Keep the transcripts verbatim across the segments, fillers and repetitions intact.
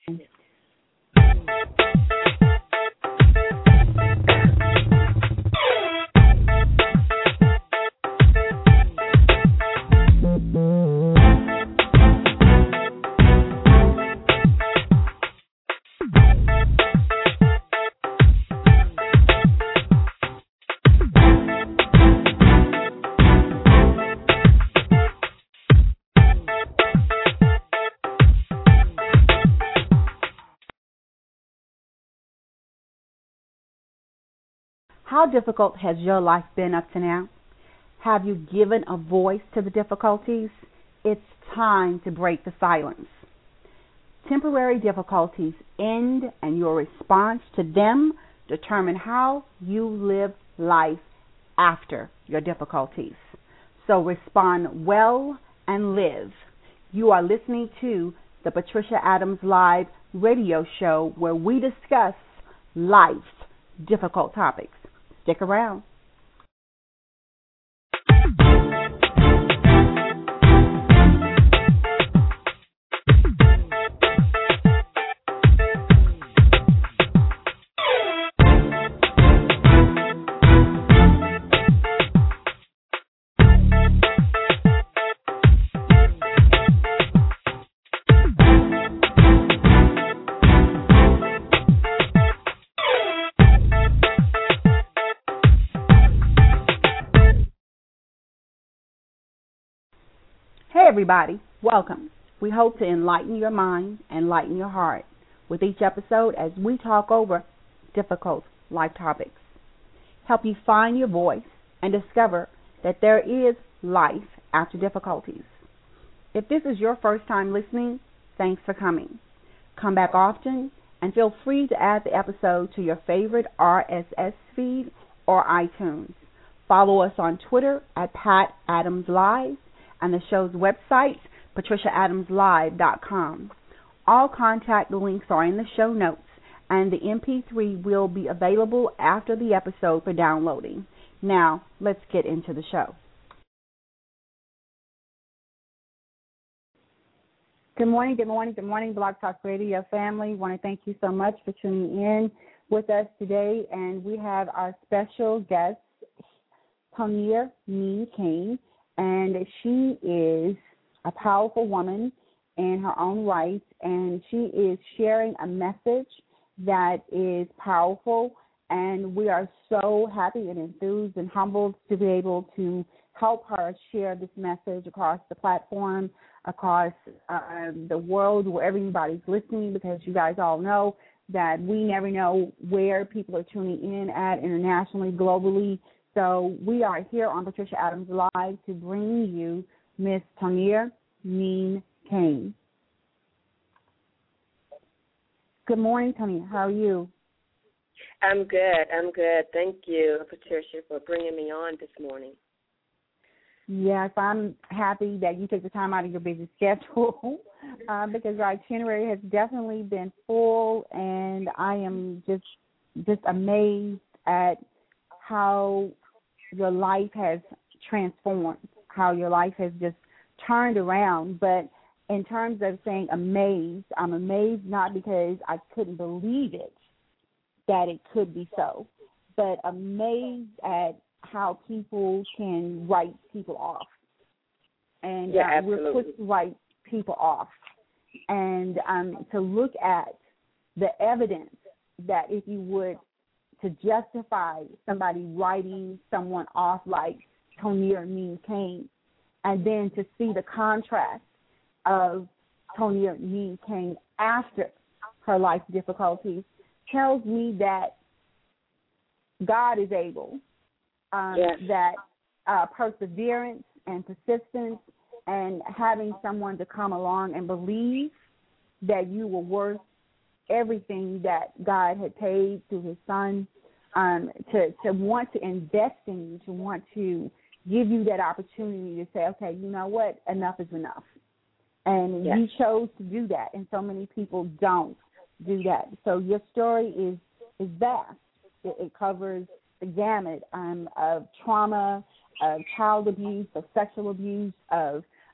How difficult has your life been up to now? Have you given a voice to the difficulties? It's time to break the silence. Temporary difficulties end, and your response to them determine how you live life after your difficulties. So respond well and live. You are listening to the Patricia Adams Live radio show, where we discuss life's difficult topics. Stick around. Hey everybody, welcome. We hope to enlighten your mind and lighten your heart with each episode as we talk over difficult life topics. Help you find your voice and discover that there is life after difficulties. If this is your first time listening, thanks for coming. Come back often and feel free to add the episode to your favorite R S S feed or iTunes. Follow us on Twitter at Pat Adams Live, and the show's website, patricia adams live dot com. All contact links are in the show notes, and the M P three will be available after the episode for downloading. Now, let's get into the show. Good morning, good morning, good morning, Blog Talk Radio family. I want to thank you so much for tuning in with us today, and we have our special guest, Tonia Mean King. And she is a powerful woman in her own right, and she is sharing a message that is powerful, and we are so happy and enthused and humbled to be able to help her share this message across the platform, across uh, the world, where everybody's listening, because you guys all know that we never know where people are tuning in at internationally, globally. So we are here on Patricia Adams Live to bring you Miss Tonia Mean King. Good morning, Tonia. How are you? I'm good. I'm good. Thank you, Patricia, for bringing me on this morning. Yes, I'm happy that you took the time out of your busy schedule uh, because our itinerary has definitely been full, and I am just just amazed at how your life has transformed, how your life has just turned around. But in terms of saying amazed, I'm amazed not because I couldn't believe it, that it could be so, but amazed at how people can write people off. And yeah, uh, we're quick to write people off. And um, to look at the evidence that if you would to justify somebody writing someone off like Tonia Mean King, and then to see the contrast of Tonia Mean King after her life difficulties tells me that God is able, um, yes. that uh, perseverance and persistence and having someone to come along and believe that you were worth everything that God had paid through his son, um, to, to want to invest in you, to want to give you that opportunity to say, okay, you know what, enough is enough. And yes. you chose to do that, and so many people don't do that. So your story is, is vast. It, it covers the gamut um, of trauma, of child abuse, of sexual abuse, of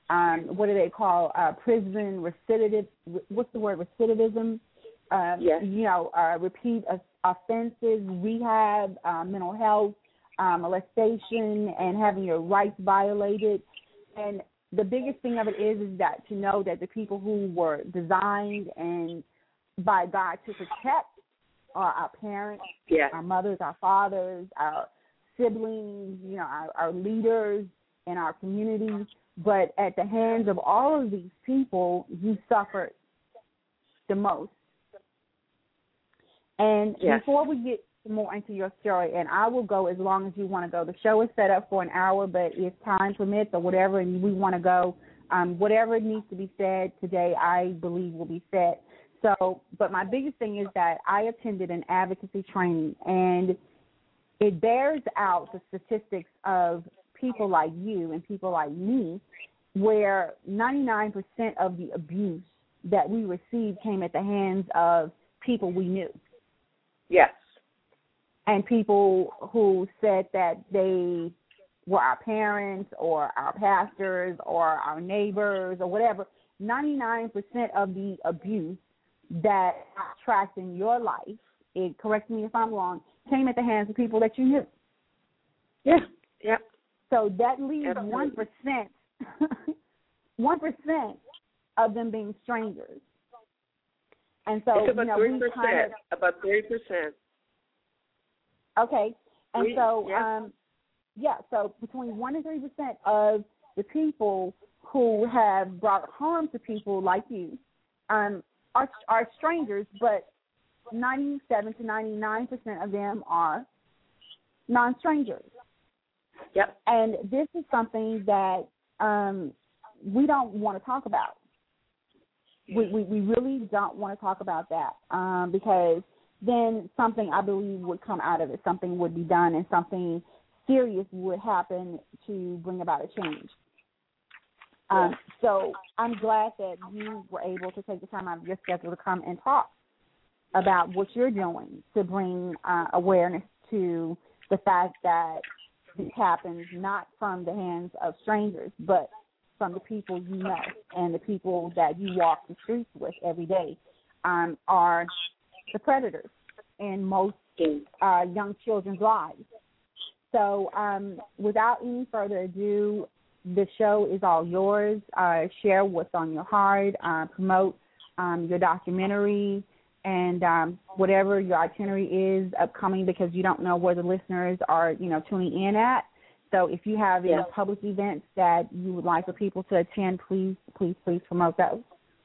um, what do they call uh, prison recidiv? What's the word? Recidivism. Um, yes. You know, uh, repeat offenses, rehab, uh, mental health, um, molestation, and having your rights violated. And the biggest thing of it is, is that to know that the people who were designed and by God to protect are our parents, yes. our mothers, our fathers, our siblings, you know, our, our leaders in our community. But at the hands of all of these people, you suffered the most. And yes. before we get more into your story, and I will go as long as you want to go. The show is set up for an hour, but if time permits or whatever, and we want to go, um, whatever needs to be said today, I believe will be said. So, but my biggest thing is that I attended an advocacy training, and it bears out the statistics of people like you and people like me, where ninety-nine percent of the abuse that we received came at the hands of people we knew. Yes. And people who said that they were our parents or our pastors or our neighbors or whatever. ninety-nine percent of the abuse that I tracked in your life, it, correct me if I'm wrong, came at the hands of people that you knew. Yeah. Yep. So that leaves Absolutely. one percent, one percent of them being strangers. And so, it's about you know, three we percent, kind of, about three percent. Okay, and Three, so, yeah. um, yeah, so between one and three percent of the people who have brought harm to people like you um, are are strangers, but ninety-seven to ninety-nine percent of them are non-strangers. Yep. And this is something that um, we don't want to talk about. We, we we really don't want to talk about that um, because then something, I believe, would come out of it. Something would be done and something serious would happen to bring about a change. Um, so I'm glad that you were able to take the time out of your schedule to come and talk about what you're doing to bring uh, awareness to the fact that this happens not from the hands of strangers, but from the people you know and the people that you walk the streets with every day um, are the predators in most uh, young children's lives. So um, without any further ado, the show is all yours. Uh, share what's on your heart, uh, promote um, your documentary, and um, whatever your itinerary is upcoming, because you don't know where the listeners are, you know, tuning in at. So if you have any yeah. public events that you would like for people to attend, please, please, please promote those.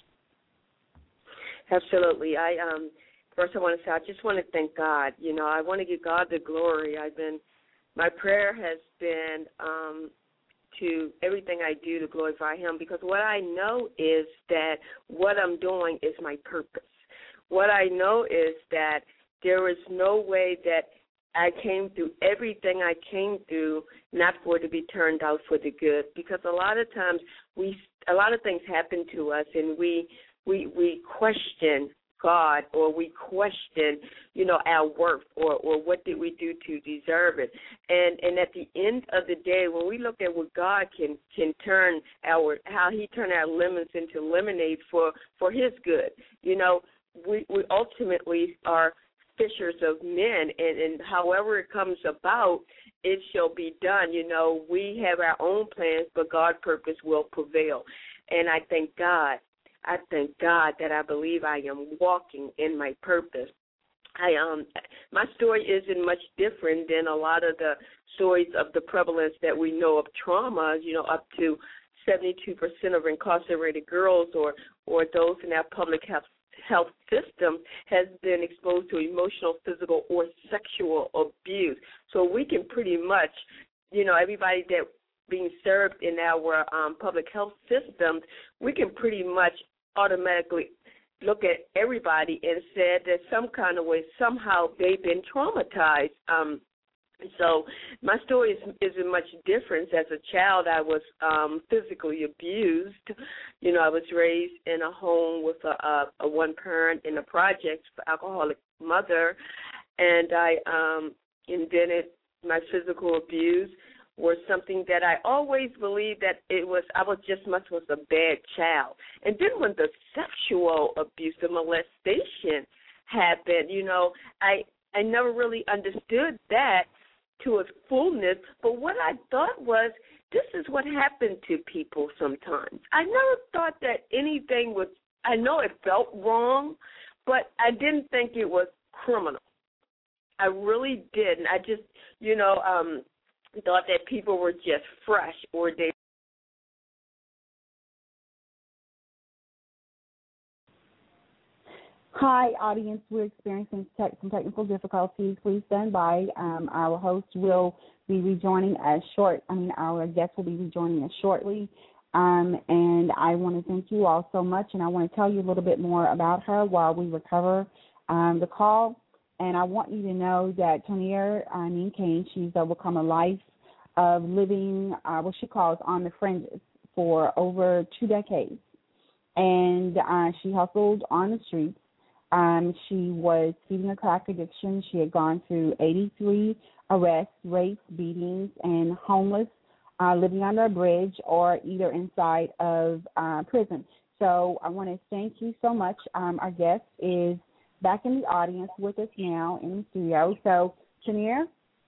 Absolutely. I um first I want to say I just want to thank God. You know, I want to give God the glory. I've been my prayer has been um to everything I do to glorify Him, because what I know is that what I'm doing is my purpose. What I know is that there is no way that I came through everything I came through not for it to be turned out for the good, because a lot of times we a lot of things happen to us and we we we question God, or we question, you know, our worth, or, or what did we do to deserve it. And and at the end of the day, when we look at what God can can turn our how He turned our lemons into lemonade for, for His good, you know, we we ultimately are fishers of men, and, and however it comes about, it shall be done. You know, we have our own plans, but God's purpose will prevail. And I thank God. I thank God that I believe I am walking in my purpose. I um, my story isn't much different than a lot of the stories of the prevalence that we know of trauma. You know, up to seventy-two percent of incarcerated girls or or those in our public health health system has been exposed to emotional, physical, or sexual abuse. So we can pretty much, you know, everybody that being served in our um, public health systems, we can pretty much automatically look at everybody and said that some kind of way, somehow they've been traumatized. Um, so my story is, isn't much different. As a child, I was um, physically abused. You know, I was raised in a home with a, a, a one parent in a project for alcoholic mother, and I um, invented my physical abuse were something that I always believed that it was, I was just much was a bad child. And then when the sexual abuse, the molestation happened, you know, I, I never really understood that to its fullness. But what I thought was, this is what happened to people sometimes. I never thought that anything was, I know it felt wrong, but I didn't think it was criminal. I really didn't. I just, you know, um, thought that people were just fresh or they. Hi, audience. We're experiencing tech, some technical difficulties. Please stand by. Um, our host will be rejoining us short. I mean, our guest will be rejoining us shortly. Um, and I want to thank you all so much, and I want to tell you a little bit more about her while we recover um, the call. And I want you to know that Tonia uh, Neen Cain, she's overcome a life of living uh, what she calls on the fringes for over two decades. And uh, she hustled on the streets. Um, she was feeding a crack addiction. She had gone through eighty-three arrests, rapes, beatings, and homeless, uh, living under a bridge or either inside of uh, prison. So I want to thank you so much. Um, our guest is back in the audience with us now in the studio. So, Tonia?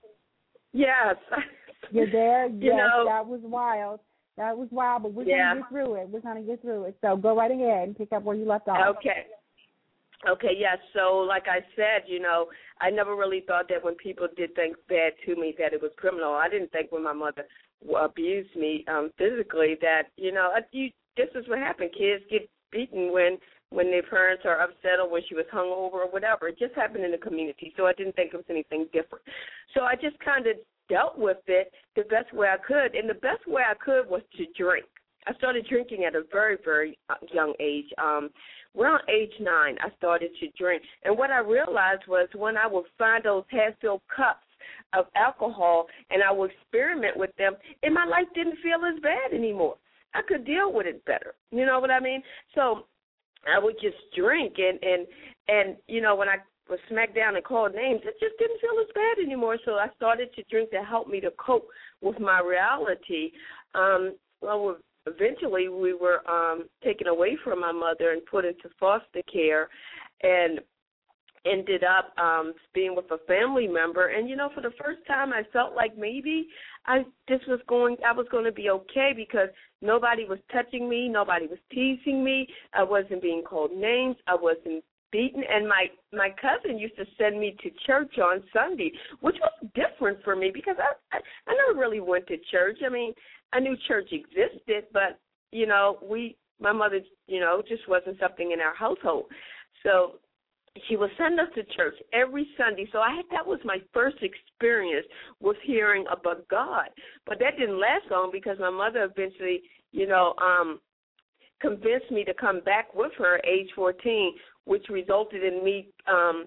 Yes. You're there? you Yes, know, that was wild. That was wild, but we're yeah. going to get through it. We're going to get through it. So go right ahead and pick up where you left off. Okay. Okay, yes. So like I said, you know, I never really thought that when people did things bad to me that it was criminal. I didn't think when my mother abused me um, physically that, you know, you, this is what happened. Kids get beaten when, when their parents are upset or when she was hungover or whatever. It just happened in the community, so I didn't think it was anything different. So I just kind of dealt with it the best way I could, and the best way I could was to drink. I started drinking at a very, very young age. Um, around age nine, I started to drink. And what I realized was when I would find those half-filled cups of alcohol and I would experiment with them, and my life didn't feel as bad anymore. I could deal with it better. You know what I mean? So I would just drink, and, and, and you know, when I was smacked down and called names, it just didn't feel as bad anymore. So I started to drink to help me to cope with my reality. Um, well, with Eventually, we were um, taken away from my mother and put into foster care, and ended up um, being with a family member. And you know, for the first time, I felt like maybe I this was going. I was going to be okay because nobody was touching me, nobody was teasing me. I wasn't being called names. I wasn't beaten. And my my cousin used to send me to church on Sunday, which was different for me because I I, I never really went to church. I mean, I knew church existed, but, you know, we, my mother, you know, just wasn't something in our household. So she would send us to church every Sunday. So I had, that was my first experience with hearing about God. But that didn't last long because my mother eventually, you know, um, convinced me to come back with her at age fourteen, which resulted in me um,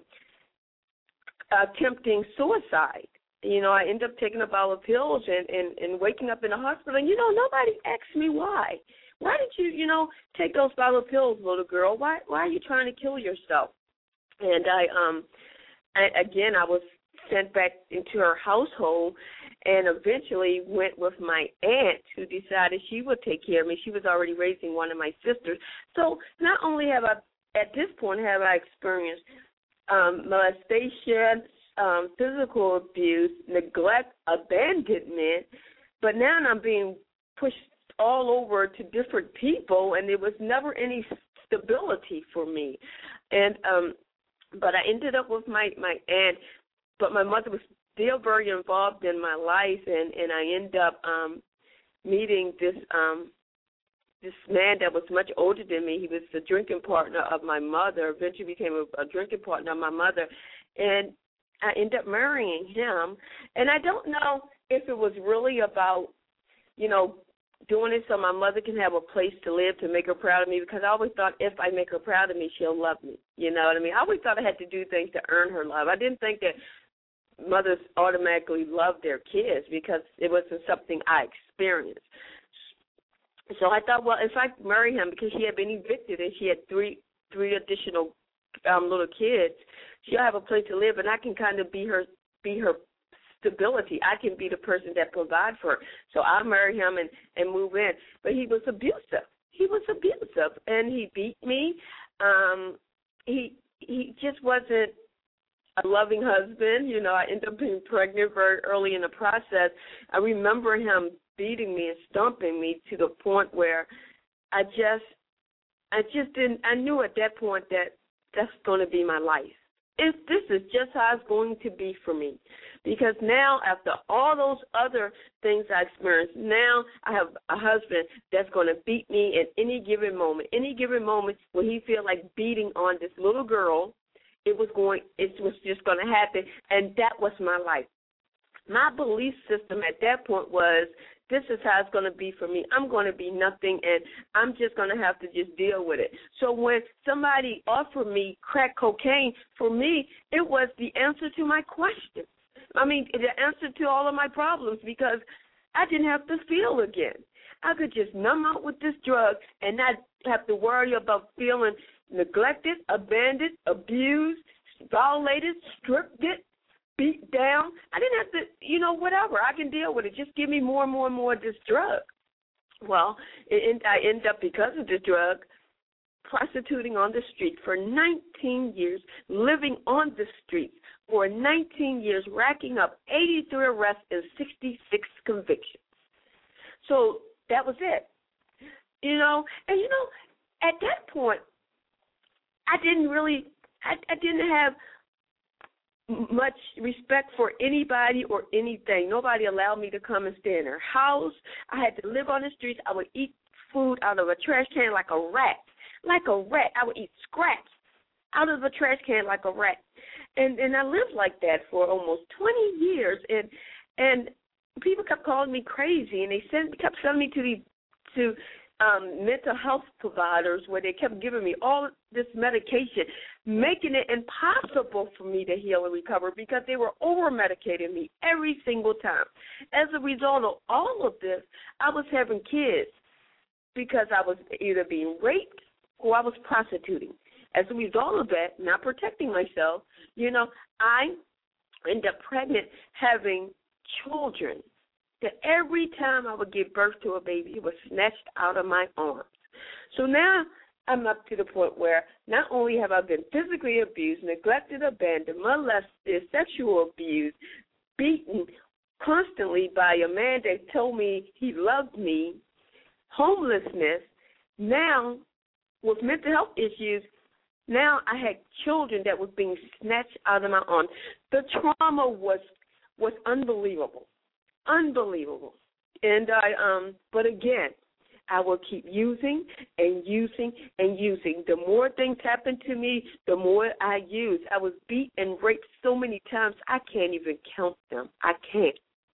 attempting suicide. You know, I ended up taking a bottle of pills and, and, and waking up in the hospital. And, you know, nobody asked me why. Why did you, you know, take those bottle of pills, little girl? Why why are you trying to kill yourself? And I, um, I, again, I was sent back into her household and eventually went with my aunt who decided she would take care of me. She was already raising one of my sisters. So not only have I, at this point, have I experienced um, molestation, Um, physical abuse, neglect, abandonment, but now I'm being pushed all over to different people, and there was never any stability for me. And um, but I ended up with my, my aunt, but my mother was still very involved in my life, and, and I ended up um, meeting this um, this man that was much older than me. He was the drinking partner of my mother, eventually became a, a drinking partner of my mother, and I ended up marrying him, and I don't know if it was really about, you know, doing it so my mother can have a place to live to make her proud of me, because I always thought if I make her proud of me, she'll love me. You know what I mean? I always thought I had to do things to earn her love. I didn't think that mothers automatically loved their kids because it wasn't something I experienced. So I thought, well, if I marry him, because she had been evicted and she had three three additional um, little kids, she'll have a place to live, and I can kind of be her be her stability. I can be the person that provides for her. So I'll marry him and, and move in. But he was abusive. He was abusive, and he beat me. Um, he he just wasn't a loving husband. You know, I ended up being pregnant very early in the process. I remember him beating me and stomping me to the point where I just, I just didn't, I knew at that point that that's going to be my life. If this is just how it's going to be for me. Because now, after all those other things I experienced, now I have a husband that's going to beat me at any given moment. Any given moment when he feel like beating on this little girl, it was going, it was just going to happen, and that was my life. My belief system at that point was, this is how it's going to be for me. I'm going to be nothing, and I'm just going to have to just deal with it. So when somebody offered me crack cocaine, for me, it was the answer to my questions. I mean, the answer to all of my problems, because I didn't have to feel again. I could just numb out with this drug and not have to worry about feeling neglected, abandoned, abused, violated, stripped it, beat down. I didn't have to, you know, whatever. I can deal with it. Just give me more and more and more of this drug. Well, it, I end up, because of the drug, prostituting on the street for nineteen years, living on the streets for nineteen years, racking up eighty-three arrests and sixty-six convictions. So that was it. You know, and, you know, at that point, I didn't really, I, I didn't have much respect for anybody or anything. Nobody allowed me to come and stay in their house. I had to live on the streets. I would eat food out of a trash can like a rat. Like a rat. I would eat scraps out of a trash can like a rat. And and I lived like that for almost twenty years. And and people kept calling me crazy, and they sent, kept sending me to the to um, mental health providers, where they kept giving me all this medication, making it impossible for me to heal and recover, because they were over-medicating me every single time. As a result of all of this, I was having kids because I was either being raped or I was prostituting. As a result of that, not protecting myself, you know, I ended up pregnant, having children, that every time I would give birth to a baby, it was snatched out of my arms. So now I'm up to the point where not only have I been physically abused, neglected, abandoned, molested, sexual abused, beaten constantly by a man that told me he loved me, homelessness, now with mental health issues, now I had children that were being snatched out of my arms. The trauma was was unbelievable. Unbelievable. And I, um, but again, I will keep using and using and using. The more things happen to me, the more I use. I was beat and raped so many times, I can't even count them. I can't.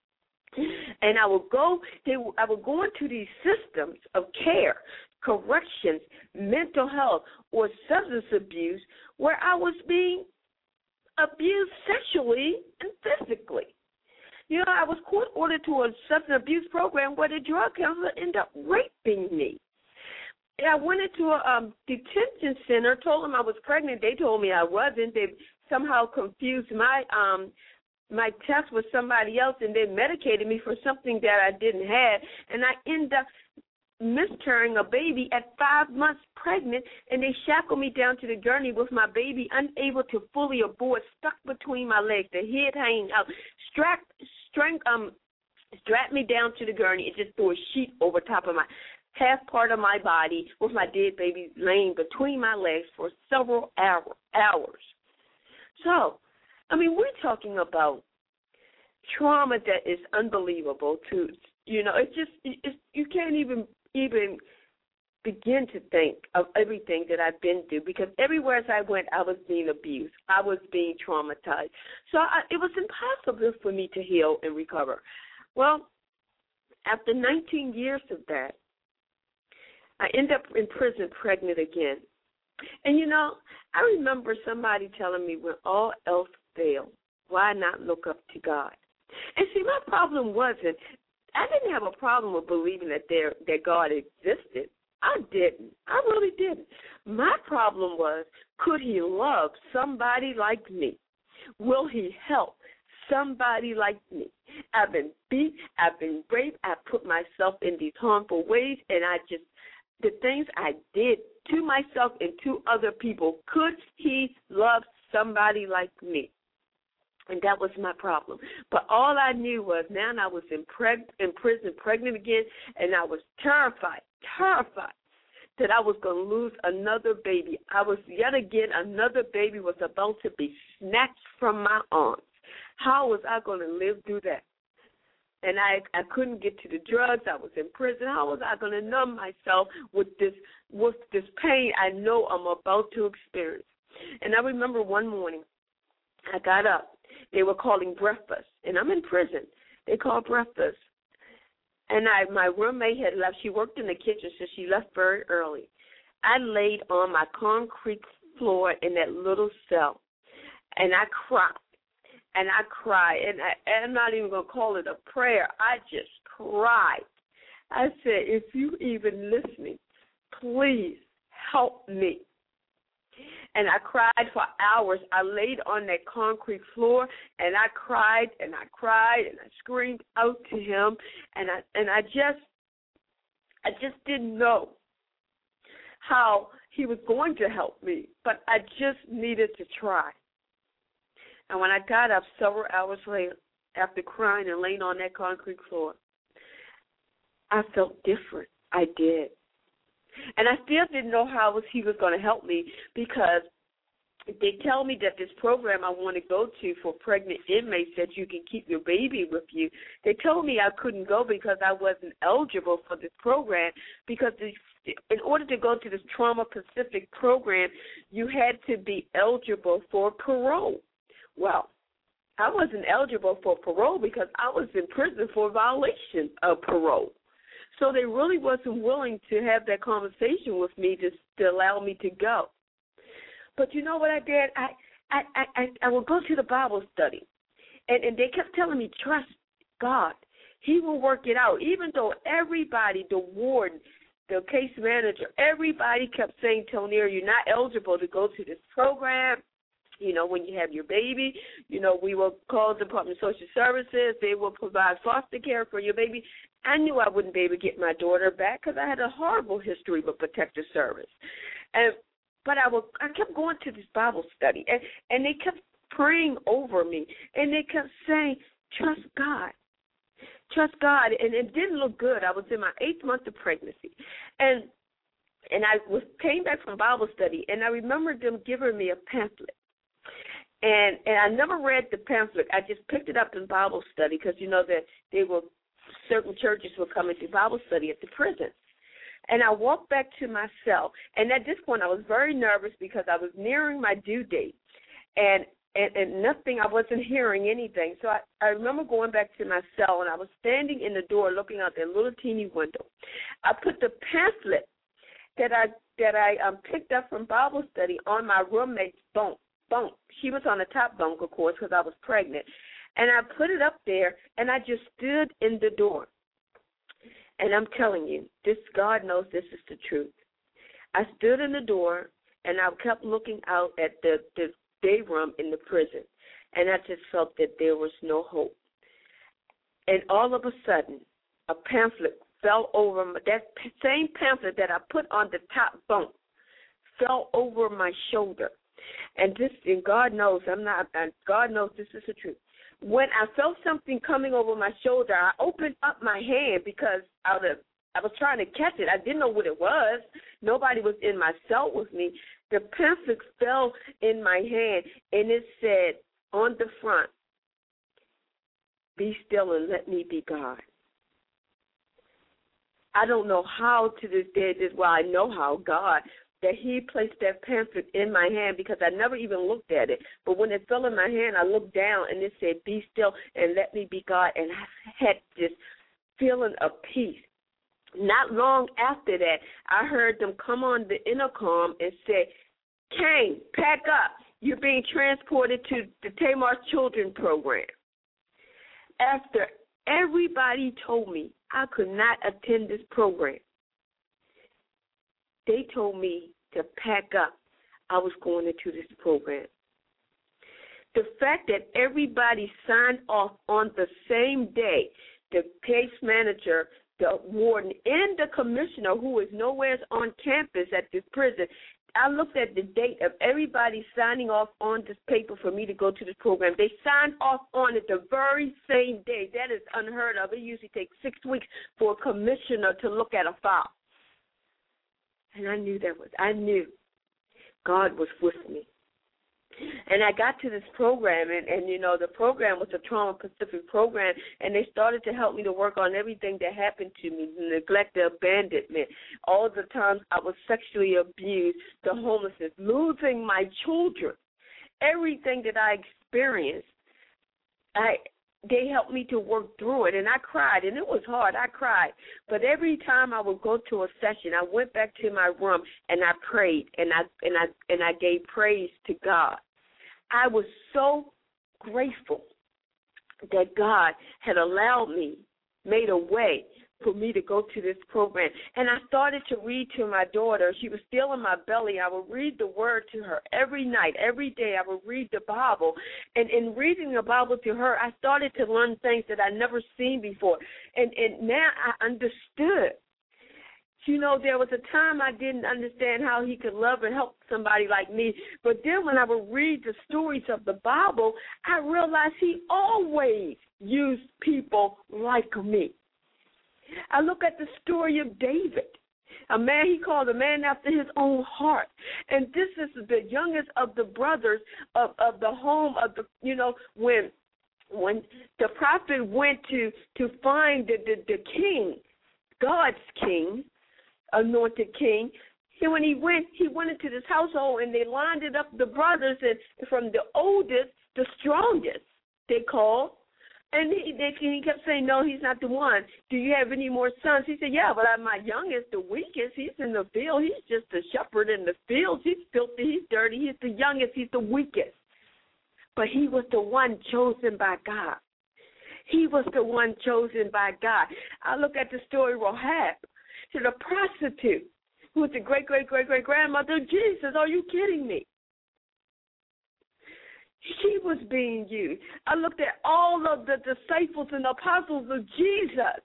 And I will go, they, I will go into these systems of care, corrections, mental health, or substance abuse, where I was being abused sexually and physically. You know, I was court ordered to a substance abuse program where the drug counselor ended up raping me. And I went into a um, detention center, told them I was pregnant. They told me I wasn't. They somehow confused my um, my test with somebody else, and they medicated me for something that I didn't have. And I ended up miscarrying a baby at five months pregnant, and they shackled me down to the gurney with my baby unable to fully abort, stuck between my legs, the head hanging out, strapped, strang, um, strapped me down to the gurney and just threw a sheet over top of my half part of my body with my dead baby laying between my legs for several hour, hours. So, I mean, we're talking about trauma that is unbelievable to, you know, it's just, it's, you can't even even begin to think of everything that I've been through, because everywhere as I went, I was being abused. I was being traumatized. So I, it was impossible for me to heal and recover. Well, after nineteen years of that, I ended up in prison pregnant again. And, you know, I remember somebody telling me, when all else failed, why not look up to God? And see, my problem wasn't, I didn't have a problem with believing that there that God existed. I didn't. I really didn't. My problem was, could he love somebody like me? Will he help somebody like me. I've been beat, I've been raped, I put myself in these harmful ways, and I just, the things I did to myself and to other people, could he love somebody like me? And that was my problem. But all I knew was now I was in, preg- in prison, pregnant again, and I was terrified, terrified that I was going to lose another baby. I was, yet again, another baby was about to be snatched from my arms. How was I going to live through that? And I I couldn't get to the drugs. I was in prison. How was I going to numb myself with this with this pain I know I'm about to experience? And I remember one morning I got up. They were calling breakfast, and I'm in prison. They called breakfast. And I, my roommate had left. She worked in the kitchen, so she left very early. I laid on my concrete floor in that little cell, and I cried. And I cried, and I, I'm not even going to call it a prayer. I just cried. I said, if you even listening, please help me. And I cried for hours. I laid on that concrete floor, and I cried, and I cried, and I screamed out to him, and I and I just, I just didn't know how he was going to help me, but I just needed to try. And when I got up several hours later, after crying and laying on that concrete floor, I felt different. I did. And I still didn't know how he was going to help me, because they tell me that this program I want to go to for pregnant inmates, that you can keep your baby with you, they told me I couldn't go because I wasn't eligible for this program, because in order to go to this trauma-specific program, you had to be eligible for parole. Well, I wasn't eligible for parole because I was in prison for violation of parole. So they really wasn't willing to have that conversation with me to, to allow me to go. But you know what I did? I I, I, I would go to the Bible study, and, and they kept telling me, trust God. He will work it out. Even though everybody, the warden, the case manager, everybody kept saying, Tonia, you're not eligible to go to this program. You know, when you have your baby, you know, we will call the Department of Social Services. They will provide foster care for your baby. I knew I wouldn't be able to get my daughter back because I had a horrible history with Protective Service. And but I, will, I kept going to this Bible study, and, and they kept praying over me, and they kept saying, trust God. Trust God. And it didn't look good. I was in my eighth month of pregnancy. And and I was came back from Bible study, and I remember them giving me a pamphlet. And and I never read the pamphlet. I just picked it up in Bible study because, you know, that they were, certain churches were coming to Bible study at the prison. And I walked back to my cell. And at this point, I was very nervous because I was nearing my due date. And and, and nothing, I wasn't hearing anything. So I, I remember going back to my cell, and I was standing in the door looking out that little teeny window. I put the pamphlet that I that I um, picked up from Bible study on my roommate's bunk. bunk. She was on the top bunk, of course, because I was pregnant. And I put it up there, and I just stood in the door. And I'm telling you, this God knows this is the truth. I stood in the door, and I kept looking out at the, the day room in the prison, and I just felt that there was no hope. And all of a sudden, a pamphlet fell over my, that same pamphlet that I put on the top bunk fell over my shoulder. And this, and God knows, I'm not, God knows this is the truth. When I felt something coming over my shoulder, I opened up my hand because I was, I was trying to catch it. I didn't know what it was. Nobody was in my cell with me. The pamphlet fell in my hand, and it said on the front, be still and let me be God. I don't know how to this day, this, well, I know how, God, that he placed that pamphlet in my hand because I never even looked at it. But when it fell in my hand, I looked down, and it said, be still and let me be God. And I had this feeling of peace. Not long after that, I heard them come on the intercom and say, Cain, pack up. You're being transported to the Tamar's Children Program. After everybody told me I could not attend this program, they told me to pack up. I was going into this program. The fact that everybody signed off on the same day, the case manager, the warden, and the commissioner, who is nowhere on campus at this prison, I looked at the date of everybody signing off on this paper for me to go to this program. They signed off on it the very same day. That is unheard of. It usually takes six weeks for a commissioner to look at a file. And I knew that was, I knew God was with me. And I got to this program, and, and, you know, the program was a trauma-specific program, and they started to help me to work on everything that happened to me, the neglect, the abandonment, all the times I was sexually abused, the homelessness, losing my children, everything that I experienced. I they helped me to work through it, and I cried, and it was hard. I cried. But every time I would go to a session, I went back to my room, and I prayed, and I and I and I gave praise to God. I was so grateful that God had allowed me, made a way for me to go to this program. And I started to read to my daughter. She was still in my belly. I would read the word to her every night, every day. I would read the Bible. And in reading the Bible to her, I started to learn things that I'd never seen before. And, and now I understood. You know, there was a time I didn't understand how he could love and help somebody like me. But then when I would read the stories of the Bible, I realized he always used people like me. I look at the story of David, a man he called a man after his own heart. And this is the youngest of the brothers of, of the home of the, you know, when when the prophet went to, to find the, the, the king, God's king, anointed king, he, when he went, he went into this household and they lined it up, the brothers, and from the oldest, the strongest, they called. And he, they, he kept saying, no, he's not the one. Do you have any more sons? He said, yeah, but I'm my youngest, the weakest. He's in the field. He's just a shepherd in the fields. He's filthy. He's dirty. He's the youngest. He's the weakest. But he was the one chosen by God. He was the one chosen by God. I look at the story of Rahab, to the prostitute, who was the great-great-great-great-grandmother of Jesus. Are you kidding me? She was being used. I looked at all of the disciples and apostles of Jesus.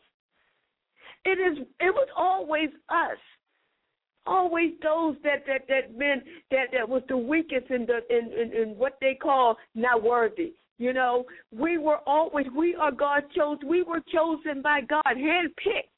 It is. It was always us, always those that that that men that, that was the weakest in the in, in, in what they call not worthy. You know, we were always we are God chose. We were chosen by God, handpicked.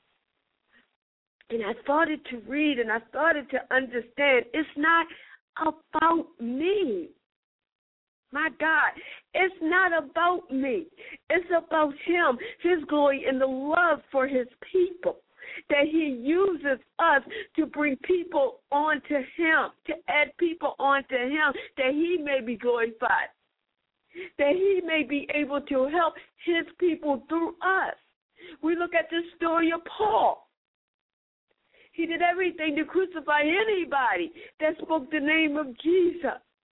And I started to read and I started to understand. It's not about me. My God, it's not about me. It's about him, his glory, and the love for his people, that he uses us to bring people onto him, to add people onto him, that he may be glorified, that he may be able to help his people through us. We look at the story of Paul. He did everything to crucify anybody that spoke the name of Jesus.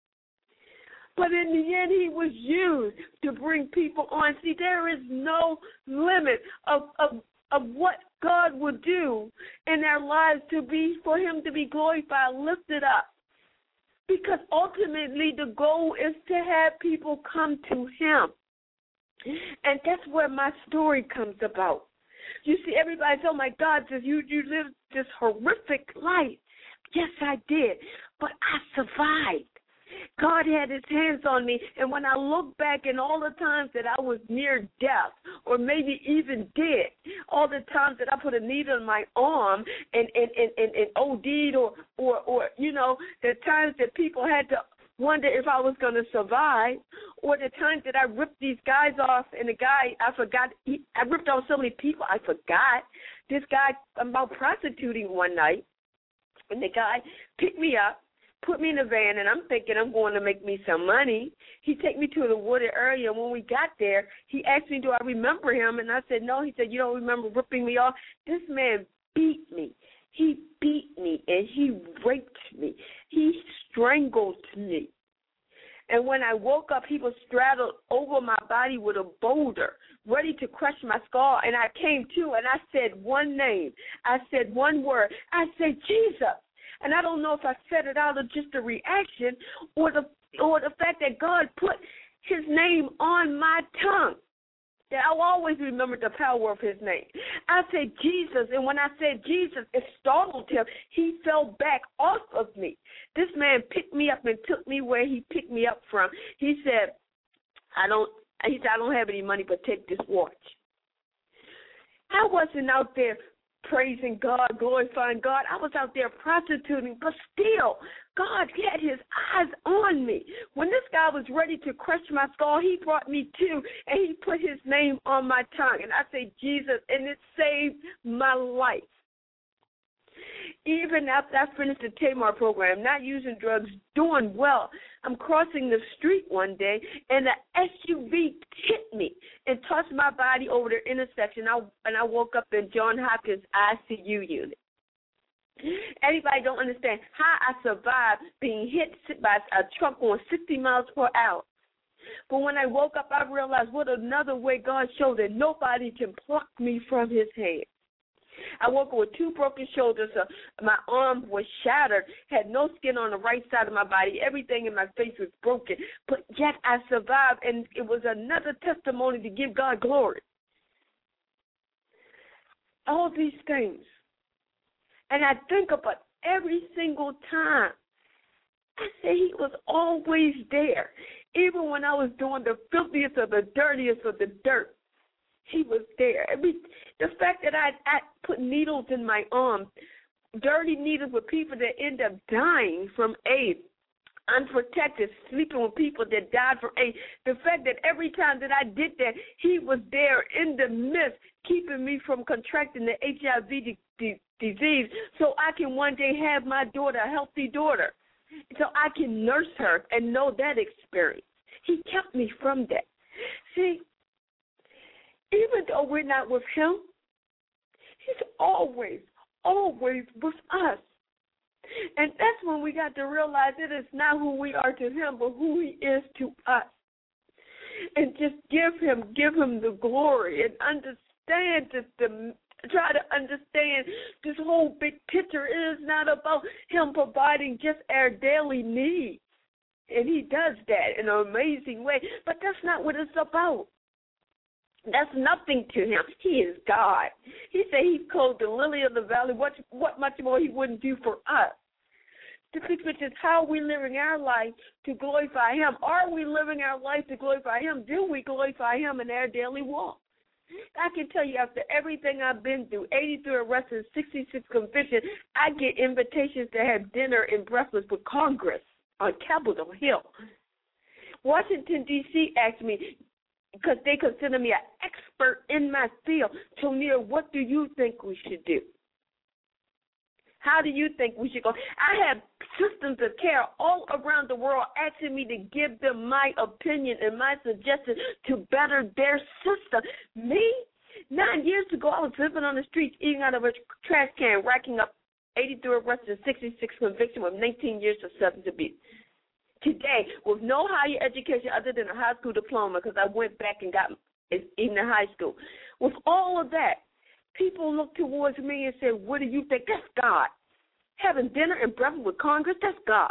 But in the end, he was used to bring people on. See, there is no limit of, of, of what God would do in our lives to be for him to be glorified, lifted up. Because ultimately the goal is to have people come to him. And that's where my story comes about. You see, everybody says, oh, my God, says you, you lived this horrific life. Yes, I did. But I survived. God had his hands on me, and when I look back in all the times that I was near death or maybe even dead, all the times that I put a needle in my arm and, and, and, and, and OD'd or, or, or, you know, the times that people had to wonder if I was going to survive, or the times that I ripped these guys off, and the guy, I forgot, he, I ripped off so many people, I forgot. This guy, I'm about prostituting one night, and the guy picked me up, put me in a van, and I'm thinking I'm going to make me some money. He take me to the wooded area. When we got there, he asked me, do I remember him? And I said, no. He said, you don't remember ripping me off? This man beat me. He beat me, and he raped me. He strangled me. And when I woke up, he was straddled over my body with a boulder, ready to crush my skull. And I came to, and I said one name. I said one word. I said, Jesus. And I don't know if I said it out of just a reaction or the or the fact that God put his name on my tongue. That I'll always remember the power of his name. I said Jesus, and when I said Jesus, it startled him. He fell back off of me. This man picked me up and took me where he picked me up from. He said, I don't, he said, I don't have any money, but take this watch. I wasn't out there praising God, glorifying God. I was out there prostituting, but still, God had his eyes on me. When this guy was ready to crush my skull, he brought me to, and he put his name on my tongue. And I say, Jesus, and it saved my life. Even after I finished the Tamar program, not using drugs, doing well, I'm crossing the street one day, and an S U V hit me and tossed my body over the intersection, I, and I woke up in Johns Hopkins I C U unit. Anybody don't understand how I survived being hit by a truck going sixty miles per hour. But when I woke up, I realized what another way God showed that nobody can pluck me from his hand. I woke up with two broken shoulders. Uh, my arm was shattered, had no skin on the right side of my body. Everything in my face was broken. But yet I survived, and it was another testimony to give God glory. All these things. And I think about every single time. I say he was always there. Even when I was doing the filthiest or the dirtiest of the dirt, he was there. I mean, the fact that I, I put needles in my arm, dirty needles with people that end up dying from AIDS, unprotected, sleeping with people that died from AIDS. The fact that every time that I did that, he was there in the midst, keeping me from contracting the H I V d- d- disease so I can one day have my daughter, a healthy daughter, so I can nurse her and know that experience. He kept me from that. See, even though we're not with him, he's always, always with us. And that's when we got to realize it is not who we are to him, but who he is to us. And just give him, give him the glory and understand that the, try to understand this whole big picture is not about him providing just our daily needs. And he does that in an amazing way, but that's not what it's about. That's nothing to him. He is God. He said he clothed the lily of the valley. What, what much more he wouldn't do for us? The picture is how are we living our life to glorify him? Are we living our life to glorify him? Do we glorify him in our daily walk? I can tell you after everything I've been through, eighty-three arrests and sixty-six convictions, I get invitations to have dinner and breakfast with Congress on Capitol Hill. Washington, D C asked me, because they consider me an expert in my field, Tonia, what do you think we should do? How do you think we should go? I have systems of care all around the world asking me to give them my opinion and my suggestions to better their system. Me, nine years ago, I was living on the streets, eating out of a trash can, racking up eighty-three arrests and sixty-six convictions with nineteen years of substance abuse. Today, with no higher education other than a high school diploma, because I went back and got even in high school. With all of that, people look towards me and say, what do you think? That's God. Having dinner and breakfast with Congress, that's God.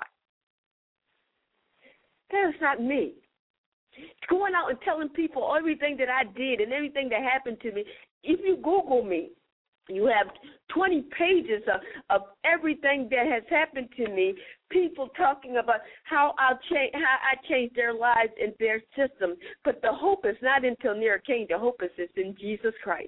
That is not me. Going out and telling people everything that I did and everything that happened to me. If you Google me, you have twenty pages of, of everything that has happened to me, people talking about how I'll change, how I changed their lives and their system. But the hope is not in Tonia King. The hope is in Jesus Christ.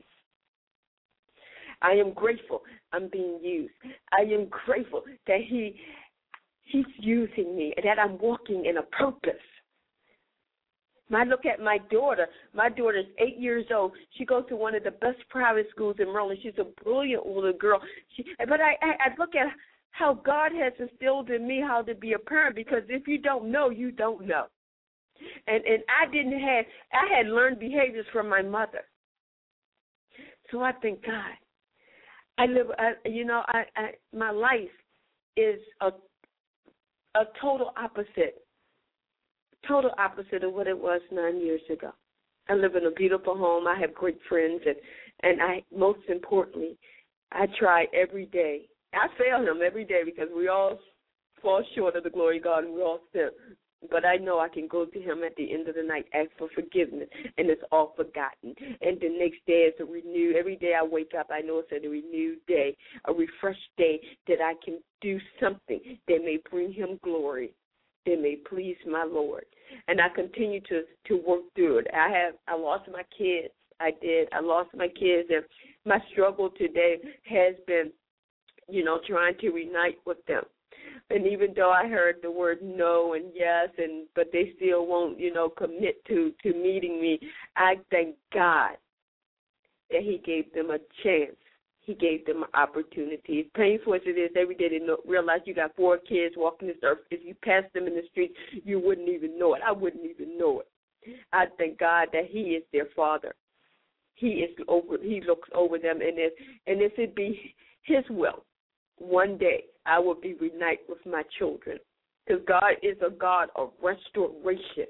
I am grateful I'm being used. I am grateful that he he's using me and that I'm walking in a purpose. When I look at my daughter, my daughter is eight years old. She goes to one of the best private schools in Maryland. She's a brilliant little girl. She, but I, I, I look at how God has instilled in me how to be a parent, because if you don't know, you don't know. And and I didn't have, I had learned behaviors from my mother. So I thank God. I live, I, you know, I, I my life is a a total opposite. Total opposite of what it was nine years ago. I live in a beautiful home. I have great friends, and, and I most importantly, I try every day. I fail him every day because we all fall short of the glory of God, and we all sin. But I know I can go to him at the end of the night, ask for forgiveness, and it's all forgotten. And the next day is a renewed. Every day I wake up, I know it's a renewed day, a refreshed day that I can do something that may bring him glory, that may please my Lord. And I continue to, to work through it. I have I lost my kids. I did. I lost my kids, and my struggle today has been, you know, trying to reunite with them. And even though I heard the word no and yes, and but they still won't, you know, commit to, to meeting me, I thank God that he gave them a chance. He gave them an opportunity. As painful as it is, every day they know, realize you got four kids walking this earth. If you pass them in the street, you wouldn't even know it. I wouldn't even know it. I thank God that he is their father. He is over. He looks over them, and if and if it be his will, one day I will be reunited with my children, because God is a God of restoration.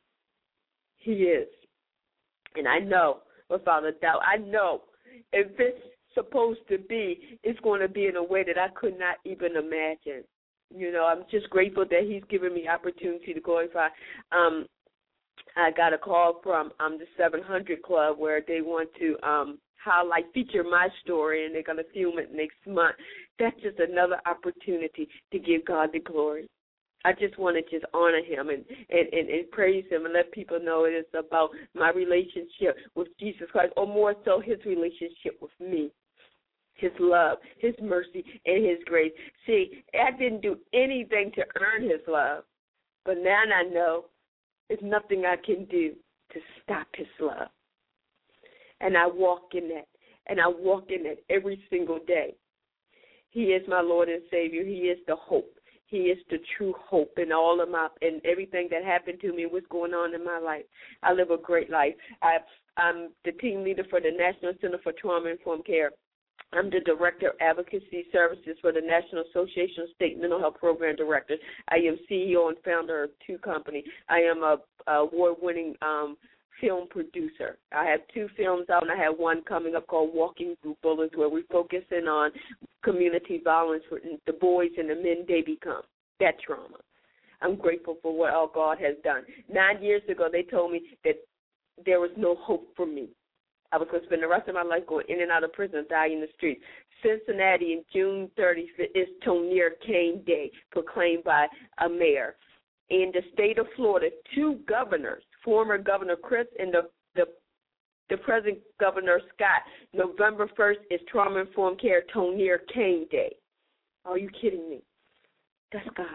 He is, and I know without a doubt. I know if it's supposed to be, it's going to be in a way that I could not even imagine. You know, I'm just grateful that he's given me opportunity to glorify. Um, I got a call from um, the seven hundred Club where they want to um, highlight, feature my story, and they're going to film it next month. That's just another opportunity to give God the glory. I just want to just honor him and, and, and, and praise him and let people know it is about my relationship with Jesus Christ, or more so his relationship with me, his love, his mercy, and his grace. See, I didn't do anything to earn his love, but now I know there's nothing I can do to stop his love. And I walk in that, and I walk in that every single day. He is my Lord and Savior. He is the hope. He is the true hope in all of my, and everything that happened to me, what's going on in my life. I live a great life. I, I'm the team leader for the National Center for Trauma-Informed Care. I'm the Director of Advocacy Services for the National Association of State Mental Health Program Directors. I am C E O and founder of two companies. I am a, a award-winning um, film producer. I have two films out, and I have one coming up called Walking Through Bullets, where we're focusing on community violence for the boys and the men they become, that trauma. I'm grateful for what all God has done. Nine years ago, they told me that there was no hope for me. I was going to spend the rest of my life going in and out of prison, dying in the streets. Cincinnati, in June thirtieth, is Tonier Kane Day, proclaimed by a mayor. In the state of Florida, two governors, former Governor Chris and the, the, the present Governor Scott, November first is Trauma-Informed Care Tonier Kane Day. Are you kidding me? That's God.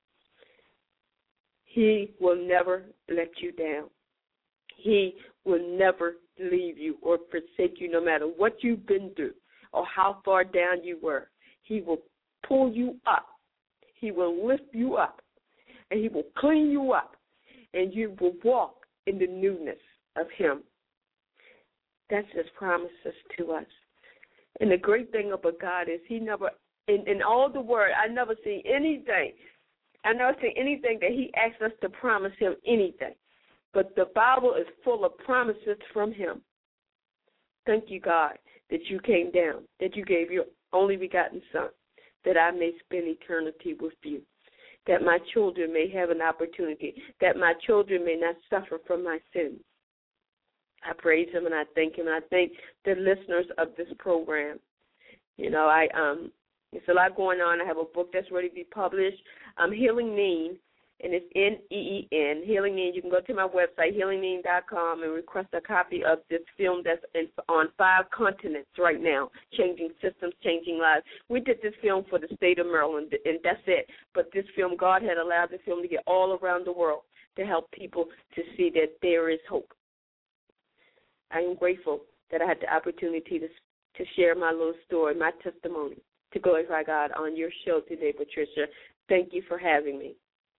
He will never let you down. He will never leave you or forsake you, no matter what you've been through or how far down you were. He will pull you up. He will lift you up, and he will clean you up, and you will walk in the newness of him. That's his promises to us. And the great thing about God is he never, in, in all the word, I never see anything, I never see anything that he asks us to promise him anything. But the Bible is full of promises from him. Thank you, God, that you came down, that you gave your only begotten Son, that I may spend eternity with you, that my children may have an opportunity, that my children may not suffer from my sins. I praise him and I thank him, and I thank the listeners of this program. You know, I um, it's a lot going on. I have a book that's ready to be published, um, Healing Mean. And it's N E E N, Healing Mean. You can go to my website, healing mean dot com, and request a copy of this film that's in, on five continents right now, Changing Systems, Changing Lives. We did this film for the state of Maryland, and that's it. But this film, God had allowed this film to get all around the world to help people to see that there is hope. I am grateful that I had the opportunity to, to share my little story, my testimony, to glorify God on your show today, Patricia. Thank you for having me.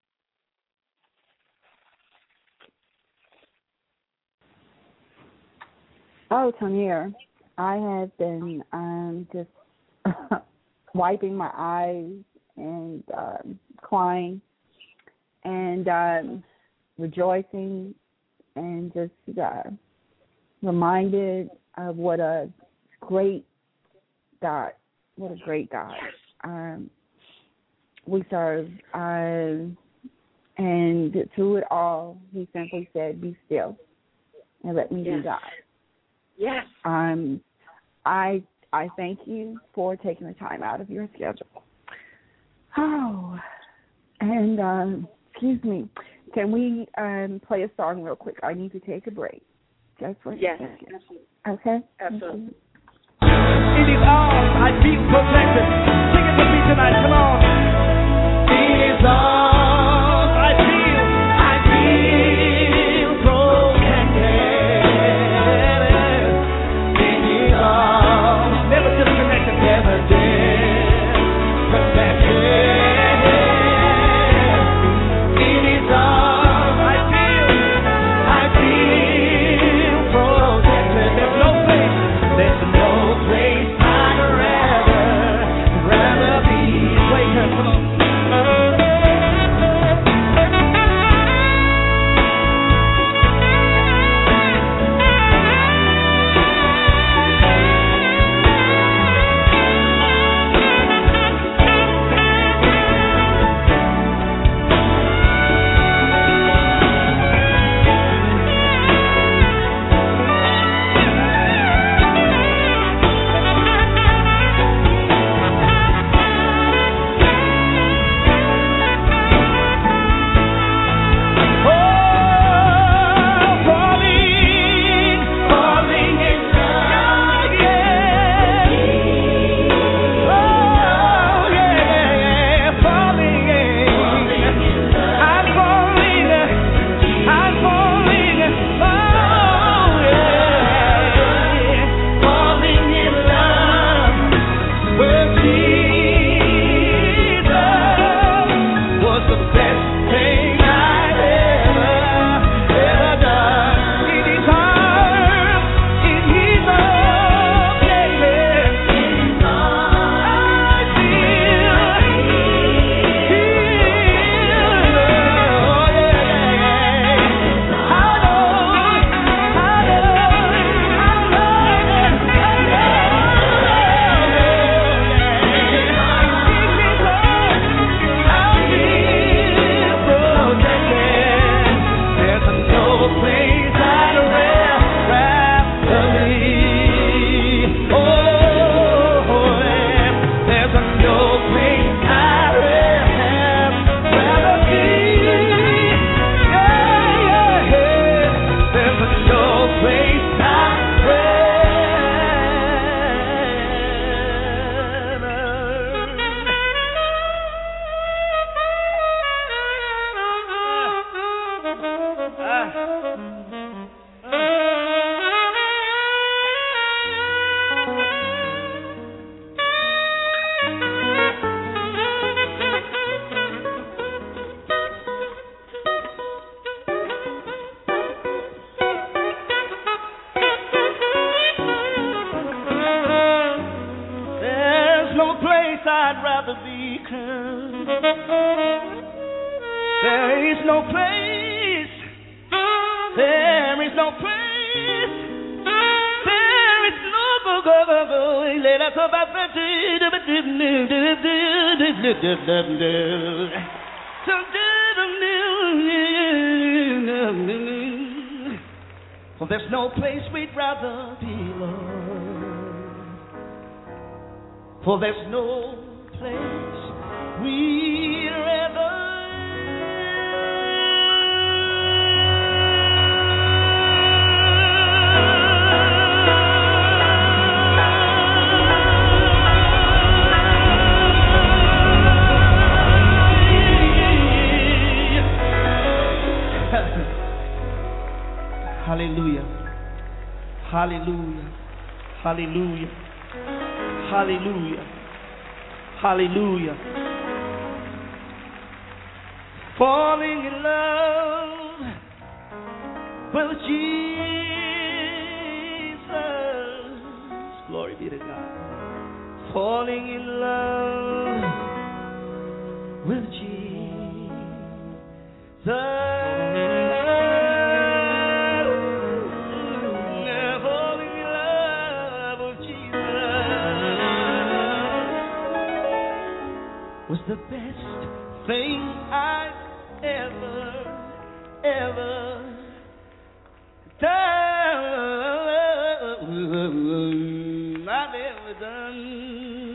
Oh, Tonier, I have been um, just wiping my eyes and um, crying and um, rejoicing and just uh, reminded of what a great God, what a great God um, we serve. Um, And through it all, he simply said, be still and let me yes. be God. Yes. Um, I I thank you for taking the time out of your schedule. Oh, and um, excuse me, can we um, play a song real quick? I need to take a break. Just for yes. a second. Okay? Absolutely. In his arms, I feel protected. Sing it with me tonight. Come on. In his arms, I feel, I feel protected. In his arms, never disconnected, never disconnected. In his arms, I feel, I feel protected. There's no place, there's no place I'd rather, rather be. Wait, come on. I'd rather be, 'cause there is no place, there is no place, there is no go go go go. Let us go back to well, there's no place we'd rather be, Lord. For there's no place we'd rather. Hallelujah. Hallelujah. Hallelujah. Hallelujah. Hallelujah. Falling in love with Jesus. Glory be to God. Falling in love with Jesus. Was the best thing I ever, ever done. I've ever done.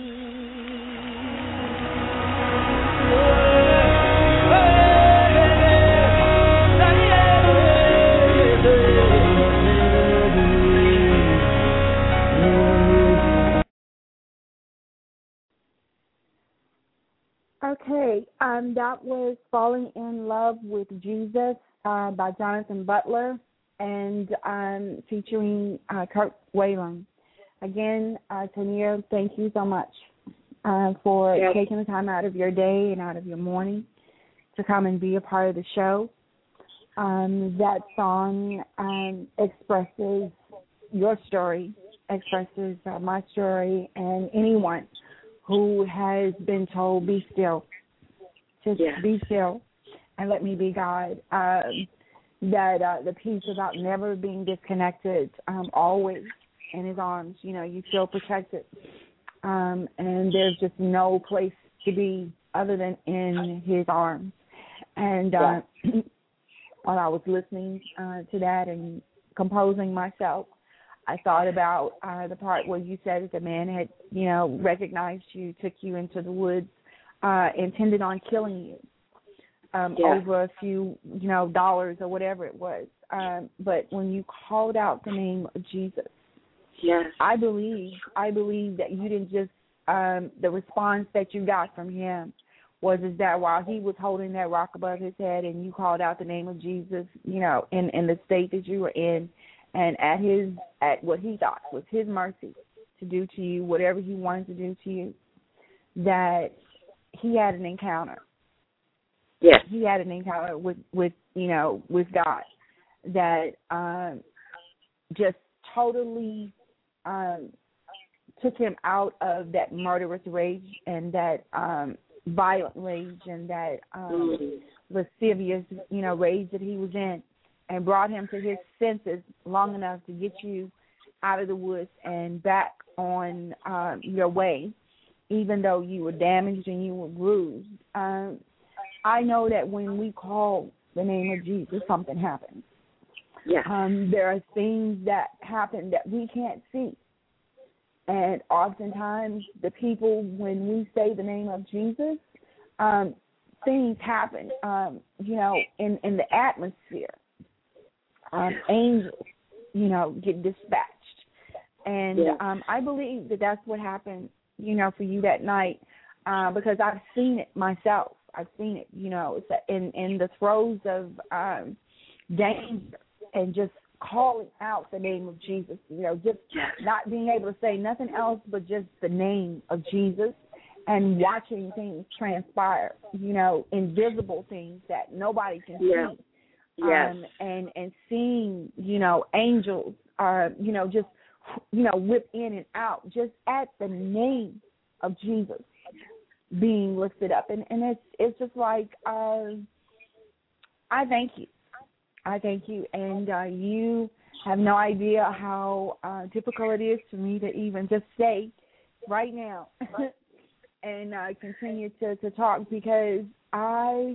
Okay, um, that was Falling in Love with Jesus uh, by Jonathan Butler and um, featuring uh, Kirk Whalum. Again, uh, Tania, thank you so much uh, for yes. taking the time out of your day and out of your morning to come and be a part of the show. Um, that song um, expresses your story, expresses uh, my story, and anyone who has been told, be still, just yes. be still and let me be God. Um, that uh, the piece about never being disconnected, um, always in his arms, you know, you feel protected. Um, and there's just no place to be other than in his arms. And uh, yeah. while I was listening uh, to that and composing myself, I thought about uh, the part where you said that the man had, you know, recognized you, took you into the woods, uh, intended on killing you um, yeah. over a few, you know, dollars or whatever it was. Um, but when you called out the name of Jesus, yes. I believe, I believe that you didn't just, um, the response that you got from him was is that while he was holding that rock above his head and you called out the name of Jesus, you know, in, in the state that you were in, and at his at what he thought was his mercy to do to you whatever he wanted to do to you, that he had an encounter. Yes. He had an encounter with, with you know, with God that um, just totally um, took him out of that murderous rage and that um, violent rage and that um, mm-hmm. lascivious, you know, rage that he was in, and brought him to his senses long enough to get you out of the woods and back on um, your way, even though you were damaged and you were bruised. Um, I know that when we call the name of Jesus, something happens. Yeah. Um, there are things that happen that we can't see. And oftentimes the people, when we say the name of Jesus, um, things happen, um, you know, in, in the atmosphere. Um, angels, you know, get dispatched. And yeah. um, I believe that that's what happened, you know, for you that night uh, because I've seen it myself. I've seen it, you know, in, in the throes of um, danger and just calling out the name of Jesus, you know, just not being able to say nothing else but just the name of Jesus and watching things transpire, you know, invisible things that nobody can yeah. see. Yes. Um, and, and seeing, you know, angels, uh, you know, just, you know, whip in and out just at the name of Jesus being lifted up. And, and it's it's just like, uh, I thank you. I thank you. And uh, you have no idea how uh, difficult it is for me to even just say right now and uh, continue to, to talk because I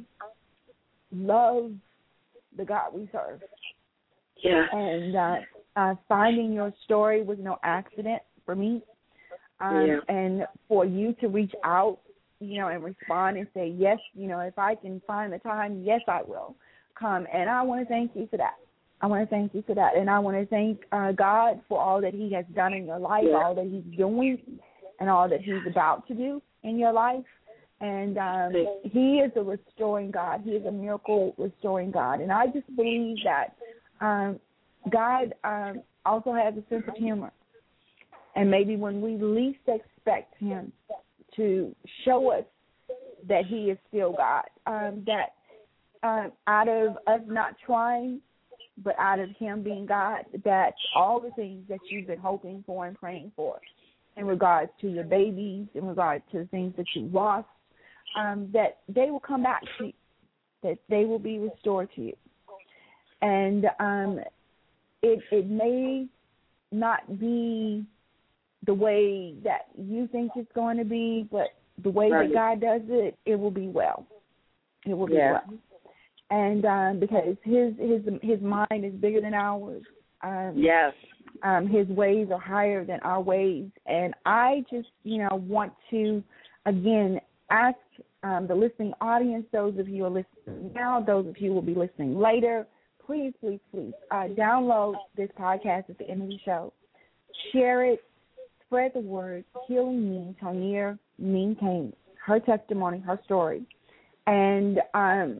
love the God we serve. Yeah. And uh, uh, finding your story was no accident for me. Um, yeah. And for you to reach out, you know, and respond and say, yes, you know, if I can find the time, yes, I will come. And I want to thank you for that. I want to thank you for that. And I want to thank uh, God for all that he has done in your life, yeah. all that he's doing, and all that he's about to do in your life. And um, he is a restoring God. He is a miracle restoring God. And I just believe that um, God um, also has a sense of humor. And maybe when we least expect him to show us that he is still God, um, that um, out of us not trying, but out of him being God, that all the things that you've been hoping for and praying for in regards to your babies, in regards to the things that you lost, Um, that they will come back to you, that they will be restored to you. And um, it, it may not be the way that you think it's going to be, but the way right. that God does it, it will be well. It will be yeah. well. and um, because his his his mind is bigger than ours. Um, yes. Um, his ways are higher than our ways, and I just you know want to again ask um, the listening audience, those of you who are listening now, those of you who will be listening later, please, please, please uh, download this podcast at the end of the show, share it, spread the word. Healing Me, Tonier Mean Kane, her testimony, her story, and um,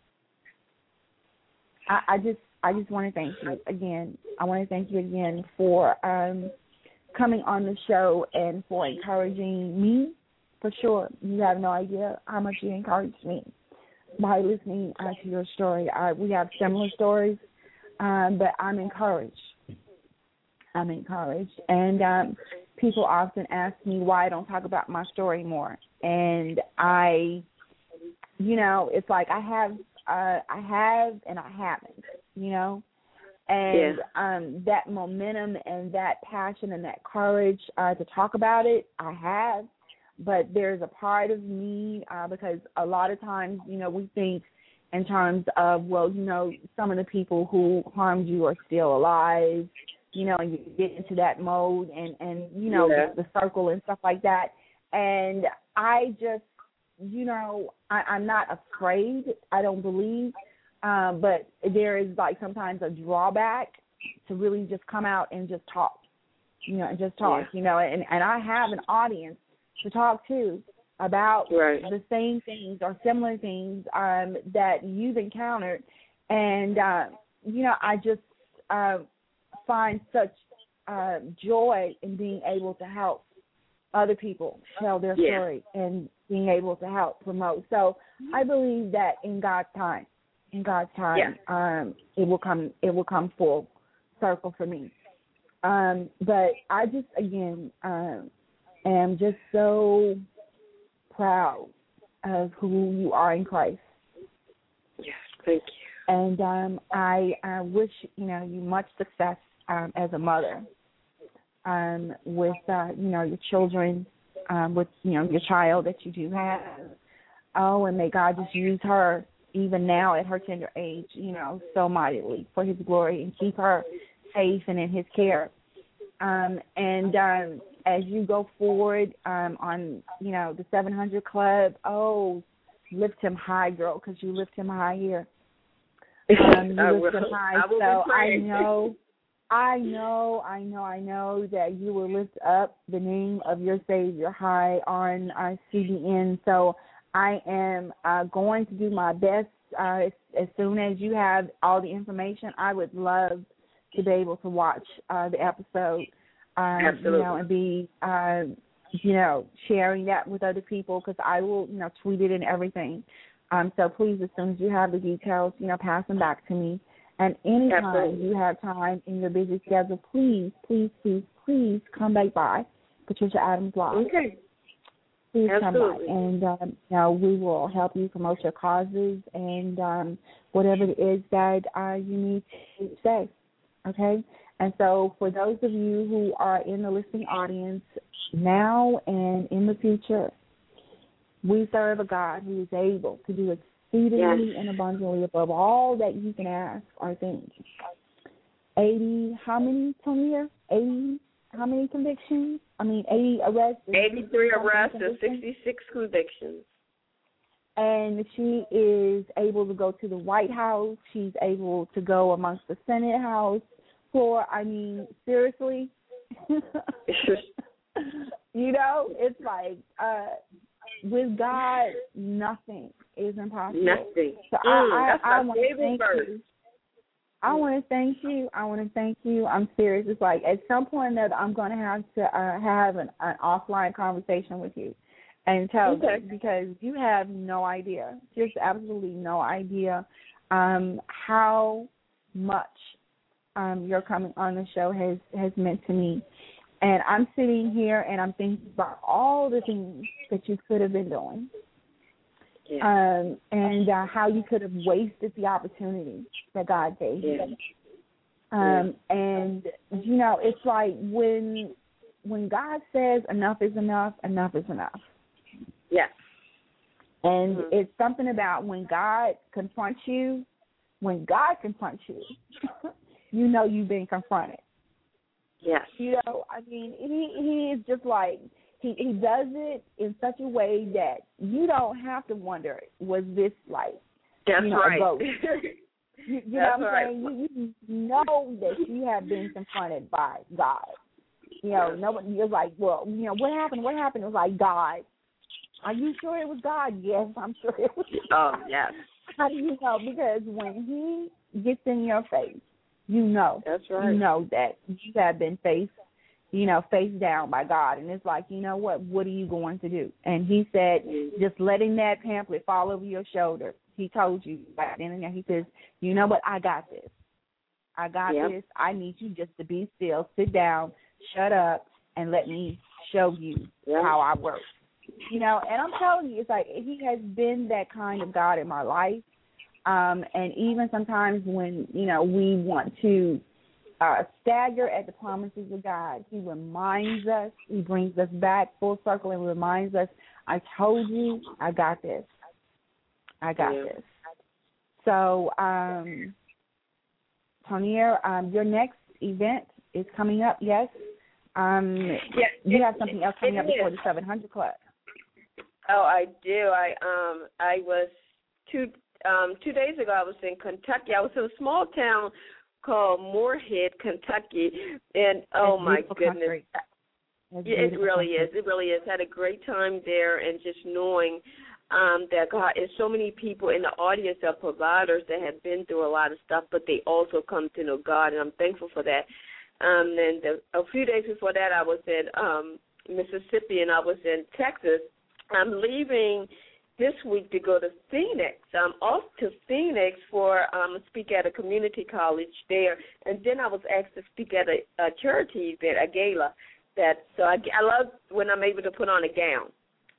I, I just I just want to thank you again. I want to thank you again for um, coming on the show and for encouraging me. For sure, you have no idea how much you encouraged me by listening uh, to your story. Uh, we have similar stories, um, but I'm encouraged. I'm encouraged. And um, people often ask me why I don't talk about my story more. And I, you know, it's like I have, uh, I have and I haven't, you know. And yeah. um, that momentum and that passion and that courage uh, to talk about it, I have. But there's a part of me, uh, because a lot of times, you know, we think in terms of, well, you know, some of the people who harmed you are still alive, you know, and you get into that mode and, and you know, yeah. the, the circle and stuff like that. And I just, you know, I, I'm not afraid, I don't believe, um, but there is, like, sometimes a drawback to really just come out and just talk, you know, and just talk, yeah. you know, and, and I have an audience to talk to about right. the same things or similar things um, that you've encountered. And, uh, you know, I just uh, find such uh, joy in being able to help other people tell their yeah. story and being able to help promote. So I believe that in God's time, in God's time, yeah. um, it will come, it will come full circle for me. Um, but I just, again, um, am just so proud of who you are in Christ. Yes, thank you. And um, I, I wish, you know, you much success um, as a mother um, with, uh, you know, your children, um, with, you know, your child that you do have. Oh, and may God just use her even now at her tender age, you know, so mightily for his glory and keep her safe and in his care. Um, and um, as you go forward um, on, you know, the seven hundred Club, oh, lift him high, girl, because you lift him high here. Um, you I lift will. him high. I will so be I know, I know, I know, I know that you will lift up the name of your Savior high on uh, C B N. So I am uh, going to do my best uh, as, as soon as you have all the information. I would love to be able to watch uh, the episode, um, Absolutely. you know, and be, uh, you know, sharing that with other people because I will, you know, tweet it and everything. Um, so please, as soon as you have the details, you know, pass them back to me. And anytime Absolutely. You have time in your busy schedule, please, please, please, please come back by Patricia Adams Live. Okay. Please Absolutely. come by, and um, you know, we will help you promote your causes and um, whatever it is that uh, you need to say. Okay? And so for those of you who are in the listening audience now and in the future, we serve a God who is able to do exceedingly yes. and abundantly above all that you can ask or think. eighty, how many, Tonia? eighty, how many convictions? I mean, eighty arrests. eighty-three arrests and sixty-six convictions. And she is able to go to the White House. She's able to go amongst the Senate House floor. I mean, seriously. You know, it's like uh, with God, nothing is impossible. Nothing. So mm, I, that's I, I my want to favorite thank verse. you. I want to thank you. I want to thank you. I'm serious. It's like at some point that I'm going to have to uh, have an, an offline conversation with you and tell okay. you because you have no idea, just absolutely no idea um, how much um, your coming on the show has, has meant to me. And I'm sitting here and I'm thinking about all the things that you could have been doing. Yeah. Um, and uh, how you could have wasted the opportunity that God gave you. Yeah. Um, yeah. And, you know, it's like when when God says enough is enough, enough is enough. Yes. And Mm-hmm. it's something about when God confronts you, when God confronts you, you know you've been confronted. Yes. You know, I mean, he he is just like, he, he does it in such a way that you don't have to wonder, was this like, That's you know, right. a ghost? You, you know That's what I'm right. saying? You, you know that you have been confronted by God. You know, Yes. nobody, you're like, well, you know, what happened? What happened? It was like, God. Are you sure it was God? Yes, I'm sure it was Oh, God. yes. How do you know? Because when he gets in your face, you know. That's right. You know that you have been faced, you know, face down by God. And it's like, you know what? What are you going to do? And he said, Mm-hmm. just letting that pamphlet fall over your shoulder. He told you right then and there. He says, you know what? I got this. I got Yep. this. I need you just to be still, sit down, shut up, and let me show you Yep. how I work. You know, and I'm telling you, it's like he has been that kind of God in my life. Um, and even sometimes when, you know, we want to uh, stagger at the promises of God, he reminds us, he brings us back full circle and reminds us, I told you, I got this. I got Yeah. this. So, um, Tonier, um, your next event is coming up, yes? Um, Yeah, you it- have something else coming it up before is. the seven hundred Club. Oh, I do. I um I was two um two days ago. I was in Kentucky. I was in a small town called Moorhead, Kentucky, and oh That's my beautiful goodness, country. That's yeah, it beautiful really country. is. It really is. Had a great time there, and just knowing um that God, there's so many people in the audience that are providers that have been through a lot of stuff, but they also come to know God, and I'm thankful for that. Um, and the, a few days before that, I was in um Mississippi, and I was in Texas. I'm leaving this week to go to Phoenix. I'm off to Phoenix for um speak at a community college there, and then I was asked to speak at a, a charity event, a gala. That so I, I love when I'm able to put on a gown.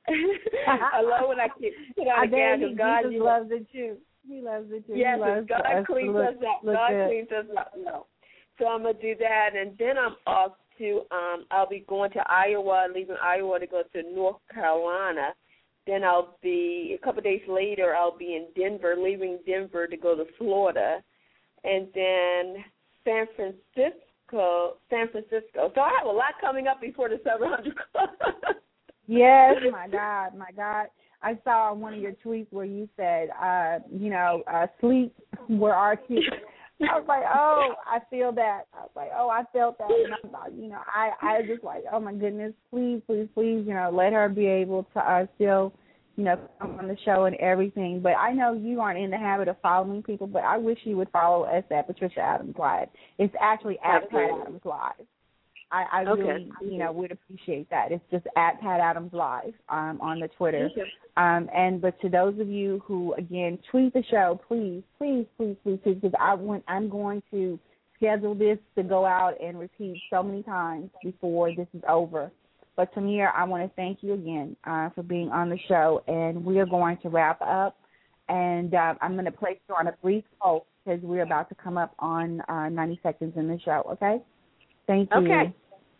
I love when I can put on I a gown bet because God Jesus you know, loves it too. He loves it too. yes, he loves God us cleans to look, us up. look God good. cleans us up. No. So I'm gonna do that, and then I'm off to um I'll be going to Iowa, leaving Iowa to go to North Carolina. Then I'll be a couple of days later. I'll be in Denver, leaving Denver to go to Florida, and then San Francisco. San Francisco. So I have a lot coming up before the seven hundred Club. Yes, my God, my God. I saw one of your tweets where you said, uh, you know, uh, sleep, where are you? I was like, oh, I feel that. I was like, oh, I felt that. And I'm like, you know, I, I was just like, oh, my goodness, please, please, please, you know, let her be able to uh, still, you know, come on the show and everything. But I know you aren't in the habit of following people, but I wish you would follow us at Patricia Adams Live. It's actually at Pat Adams Live. I, I Okay. really, you know, would appreciate that. It's just at Pat Adams Live um, on the Twitter. Um, and but to those of you who, again, tweet the show, please, please, please, please, please, because I want, I'm going to schedule this to go out and repeat so many times before this is over. But, Tamir, I want to thank you again uh, for being on the show, and we are going to wrap up. And uh, I'm going to place you on a brief hold because we're about to come up on uh, ninety seconds in the show, okay? Thank you. Okay.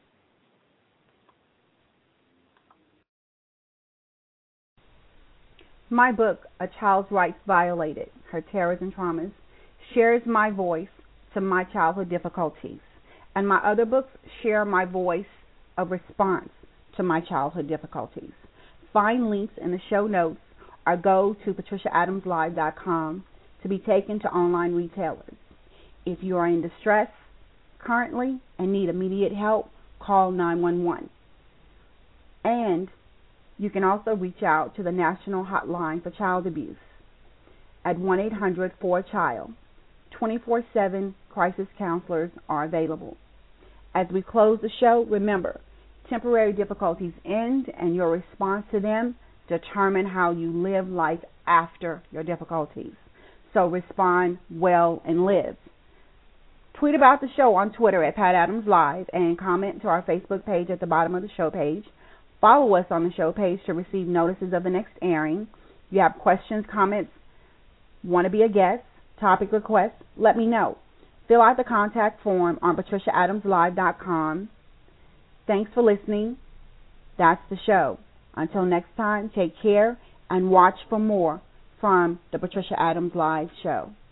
My book, A Child's Rights Violated, Her Terrors and Traumas, shares my voice to my childhood difficulties. And my other books share my voice of response to my childhood difficulties. Find links in the show notes or go to patricia adams live dot com to be taken to online retailers. If you are in distress currently and need immediate help, call nine one one. And you can also reach out to the National Hotline for Child Abuse at one eight hundred four child. twenty-four seven crisis counselors are available. As we close the show, remember, temporary difficulties end and your response to them determine how you live life after your difficulties. So respond well and live. Tweet about the show on Twitter at Pat Adams Live and comment to our Facebook page at the bottom of the show page. Follow us on the show page to receive notices of the next airing. If you have questions, comments, want to be a guest, topic requests, let me know. Fill out the contact form on patricia adams live dot com. Thanks for listening. That's the show. Until next time, take care and watch for more from the Patricia Adams Live Show.